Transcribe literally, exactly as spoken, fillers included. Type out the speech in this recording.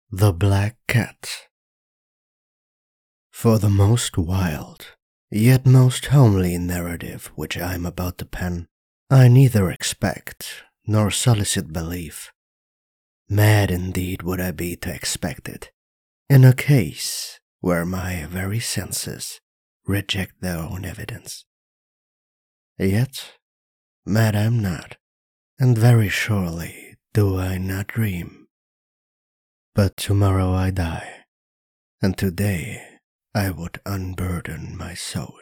The Black Cat. For the most wild, yet most homely narrative which I am about to pen, I neither expect nor solicit belief. Mad indeed would I be to expect it, in a case where my very senses reject their own evidence. Yet, mad I am not, and very surely do I not dream. But tomorrow I die, and today I would unburden my soul.